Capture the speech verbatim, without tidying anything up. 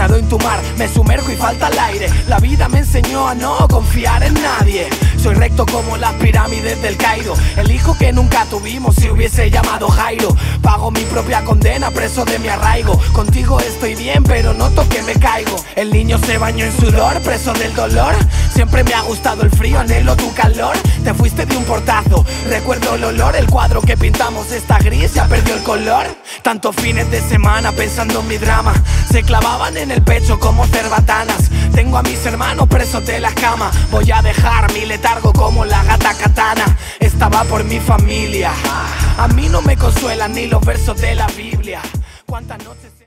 Nado en tu mar, me sumerjo y falta el aire. La vida me enseñó a no confiar en nadie. Soy recto como las pirámides del Cairo, el hijo que nunca tuvimos si hubiese llamado Jairo. Pago mi propia condena, preso de mi arraigo. Contigo estoy bien, pero noto que me caigo. El niño se bañó en sudor, preso del dolor. Siempre me ha gustado el frío, anhelo tu calor. Te fuiste de un portazo, recuerdo el olor. El cuadro que pintamos está gris, ya perdió el color. Tantos fines de semana pensando en mi drama, se clavaban en el pecho como cerbatanas. Tengo a mis hermanos presos de la cama. Voy a dejar mi letargo como la gata katana. Estaba por mi familia. A mí no me consuelan ni los versos de la Biblia. ¿Cuántas noches